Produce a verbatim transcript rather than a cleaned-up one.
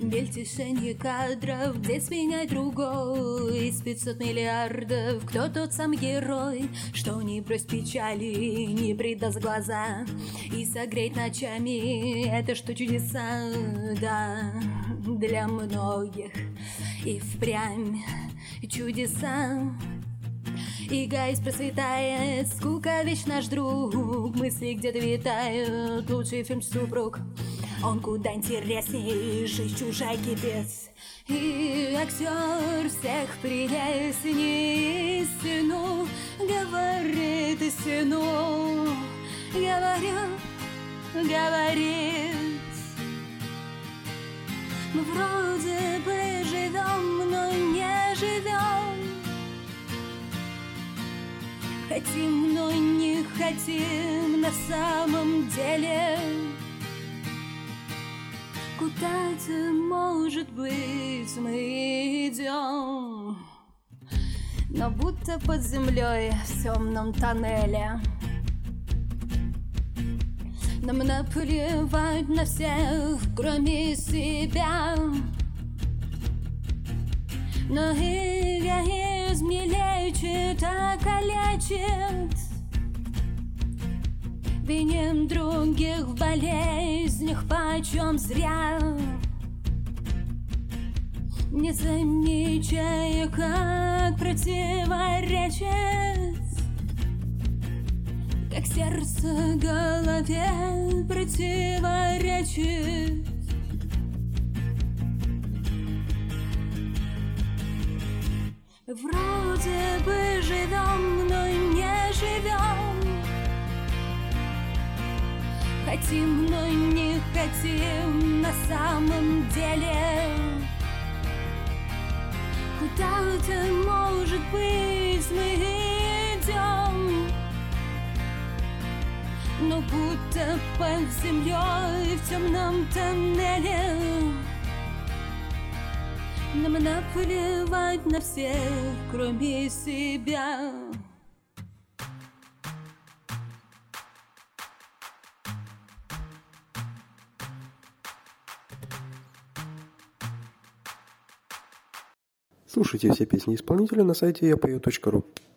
Мельтешение кадров, здесь сменяй другой. Из пятьсот миллиардов, кто тот сам герой, что не брось печали, не предаст глаза и согреть ночами, это что чудеса, да, для многих и впрямь чудеса. И гаис процветает, скука веч наш друг, мысли где-то витают, лучший фильм «Супруг». Он куда интереснее, жизнь чужая кипец. И актер всех прелестней истину говорит истину, говорю, говорит. Мы вроде бы живем, но не живем. Хотим, но не хотим на самом деле. Куда-то, может быть, мы идем, но будто под землей в темном тоннеле. Нам наплевать на всех, кроме себя. Но эгоизм не лечит, а калечит. Виним других в болезнях почем зря, не замечая, как противоречит, как сердце голове противоречит. Вроде бы живем, но не живем. Хотим, но не хотим на самом деле. Куда-то, может быть, мы идем, но будто под землей в темном тоннеле. Нам наплевать на всех, кроме себя. Слушайте все песни исполнителя на сайте я пою точка ру.